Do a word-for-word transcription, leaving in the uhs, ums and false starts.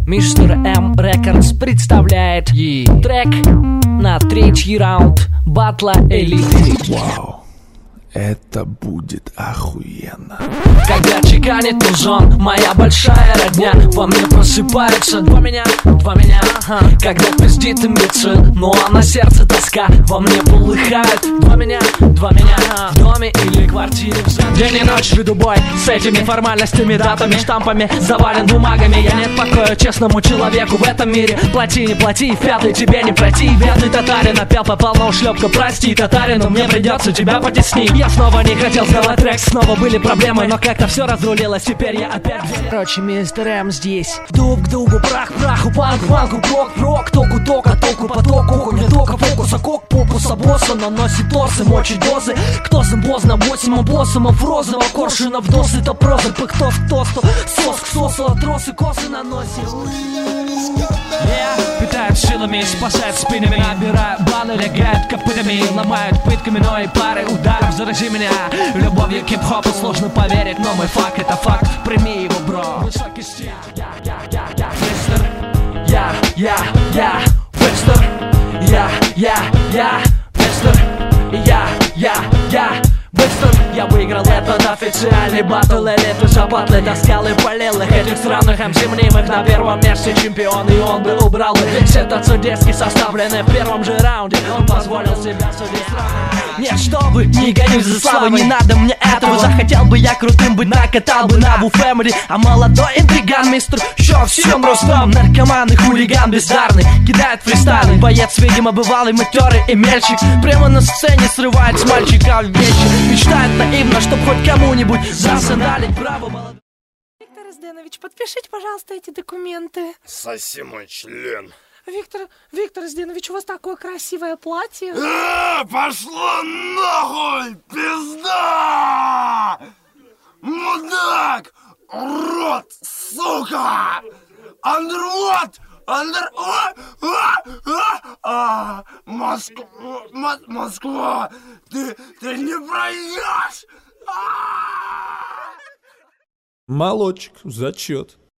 Мистер М Records представляет и трек на третий раунд батла элиты. Вау, это будет охуенно. Когда чеканит музон, моя большая родня, во мне просыпаются два меня, два меня, ага. Когда пиздит имбецил, ну а на сердце тоска, во мне полыхают два меня, два меня, ага. В доме или квартире. День и ночь веду бой с этими формальностями, датами, штампами, завален бумагами. Я нет покоя честному человеку в этом мире. Плати, не плати, в пятый тебе не пройти. Бедный татарин опять попал на ушлепка. Прости, татарин, но мне придется тебя потеснить. Я снова не хотел сделать трек, снова были проблемы, но как-то все разрулилось, теперь я опять. Короче, мистер М здесь. Дуб к дугу, прах к праху, панк к панку, прок прок, току тока, току потоку, не тока фокуса, кок попуса, босса наносит торсы, мочит дозы. Кто зимбозно, восемь боссомов, розово, коршунов, досы, то прозы, пыхто в тосту, сос к сосу, тросы, косы наносит. Yeah. Питают силами, спасают спинами, набирают баны, лягают копытами, ломают пытками, но и пары ударов. Зарази меня любовью к хип-хопу, сложно поверить, но мой факт это факт. Прими его, бро. Высокий стиль. Я, я, я, я, мистер. Я, я, я, мистер. Я, я, я, мистер. Я, я, я. Быстро я выиграл этот официальный батл элиты. За батлы таскал и полил их этих странных эм си мнимых. На первом месте чемпион, и он бы убрал весь этот судейский составленный в первом же раунде. Он позволил себя судить сразу. Нет, что вы, не гонюсь за славой, не надо мне этого. Захотел бы я крутым быть, накатал бы на Ву Фэмили. А молодой интриган, мистер Щё, всем Рустам. Наркоман и хулиган бездарный, кидает фристайлы. Боец, видимо, бывалый, матерый и мельчик. Прямо на сцене срывает с мальчика вещи. Мечтает наивно, чтоб хоть кому-нибудь засандалить право молодой. Виктор Изденович, подпишите, пожалуйста, эти документы. Соси мой член. Виктор, Виктор Изденович, у вас такое красивое платье. А, пошло нахуй, пизда! Мудак! Урод, сука! Андервот! Андер... А, а, а, а, Москва, М- Москва, ты, ты не пройдешь! Молодчик, зачет.